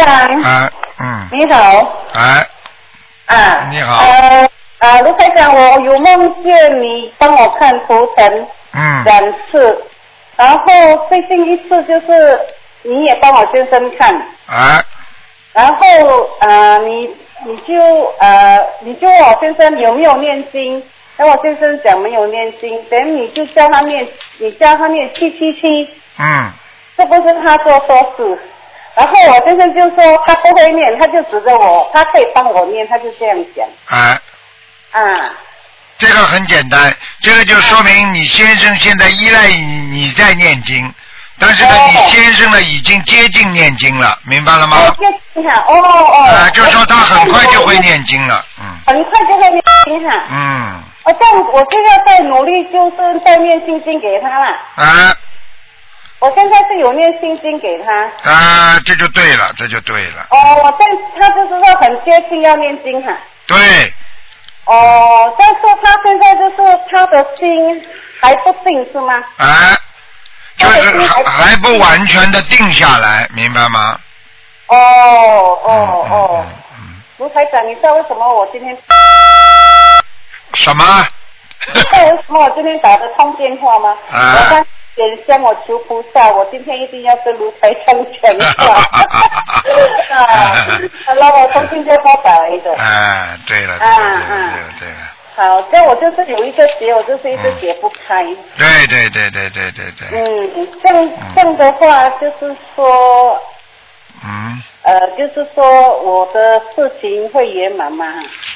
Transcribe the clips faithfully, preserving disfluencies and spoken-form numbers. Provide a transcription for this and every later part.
长。 啊，嗯。 你好。 哎。 啊。 你好。 呃呃，卢台长，我有梦见你帮我看图腾。 嗯。 两次，然后最近一次就是你也帮我先生看。 哎。 然后呃，你你就呃，你就问我先生有没有念经？然后我先生讲没有念经，等你就叫他念，你叫他念七七七。 嗯。 这不是他做错事。然后我先生就说他不会念，他就指着我，他可以帮我念，他就这样讲。 哎。 啊。 这个很简单，这个就说明你先生现在依赖你，你在念经，但是呢， 哦、 你先生呢已经接近念经了，明白了吗？ 哦，接近哈，哦哦。 啊、呃，就说他很快就会念经了，嗯。 很快就会念经哈。 嗯。 哦，这样我现在在努力，就是在念心经给他啦。 啊。 我现在是有念心经给他。 啊，这就对了，这就对了。 哦，但他就是说很接近要念经哈。 对。 哦，但是他现在就是他的心还不定是吗？ 啊，就是还还不完全的定下来，明白吗？ 哦哦哦。卢台长，你知道为什么我今天？ 什么？ 你知道为什么我今天打得通电话吗？ 啊。 我刚点香，我求菩萨，我今天一定要跟卢台长讲话。啊，然后我从新加坡打来的。 啊，对了，对了，对了，对了。 好，这我就是有一个结，我就是一直解不开。 对对对对对对对。 嗯，这样这样的话，就是说， 嗯。 呃，就是说我的事情会圆满吗？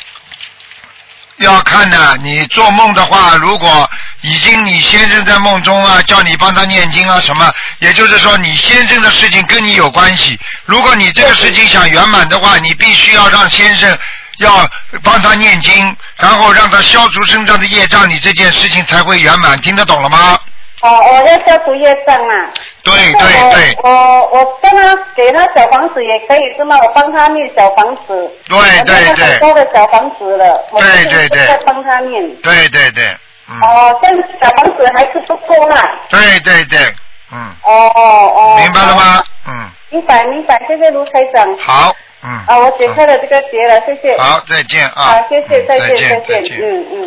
要看的，你做梦的话，如果已经你先生在梦中啊，叫你帮他念经啊什么，也就是说你先生的事情跟你有关系。如果你这个事情想圆满的话，你必须要让先生要帮他念经，然后让他消除身上的业障，你这件事情才会圆满。听得懂了吗？ 哦，我要消除业障啊。 对对对。 我我我帮他给他小房子也可以是吗？我帮他念小房子。 对对对。 很多的小房子了。 对对对。 我在帮他念。 对对对。 嗯、哦，但是小房子还是不够啦。 对对对。嗯。 哦哦。 明白了吗？嗯。 明白明白，谢谢卢台长。 好。嗯。 啊，我解开了这个结了，谢谢。 好，再见啊。 好，谢谢，再见， 再见， 再见，嗯嗯。